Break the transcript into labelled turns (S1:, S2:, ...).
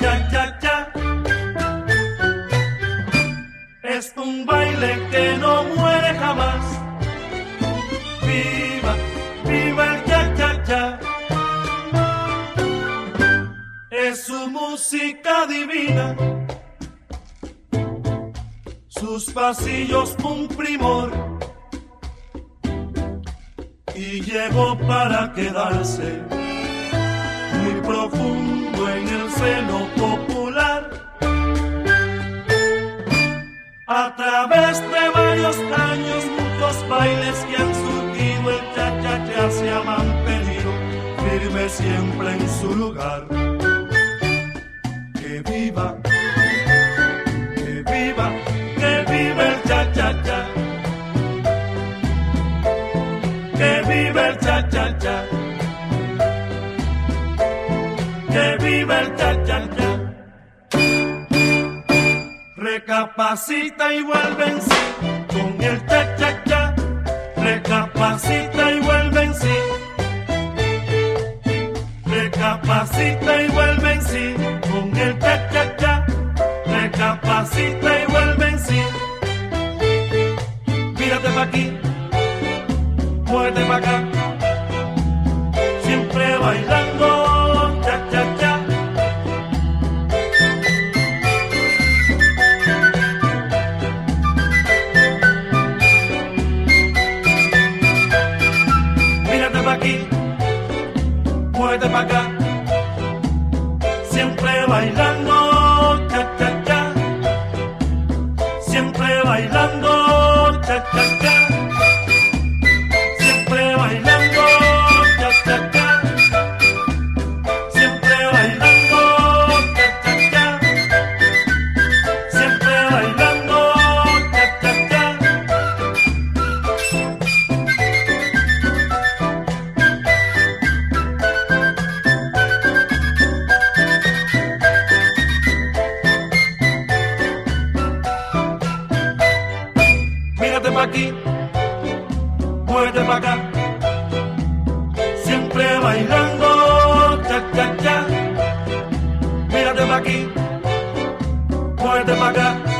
S1: cha, cha, cha. Es un baile que no muere jamás. Viva, viva el cha, cha, cha. Es su música divina, sus pasillos un primor, y llegó para quedarse muy profundo en el seno popular. A través de varios años, muchos bailes que han surgido, el cha-cha-cha se ha mantenido firme siempre en su lugar. Que viva, que viva, que viva el cha-cha-cha. Que viva el cha-cha-cha. Que viva el cha-cha-cha. Recapacita y vuelve en sí con el cha-cha-cha. Recapacita y vuelve en sí. Recapacita y vuelve en sí con el cha-cha-cha. Recapacita y vuelve en sí. Mírate pa' aquí, muévete pa' acá, siempre bailando cha-cha-cha. Mírate pa' aquí, muévete pa' acá, siempre bailando cha-cha-cha. Siempre bailando cha-cha-cha. Siempre bailando cha-cha-cha. Siempre bailando cha-cha-cha. Siempre bailando cha-cha-cha. Mírate pa' aquí, muévete pa' acá, siempre bailando cha-cha-cha. Mírate pa' aquí, muévete pa' acá,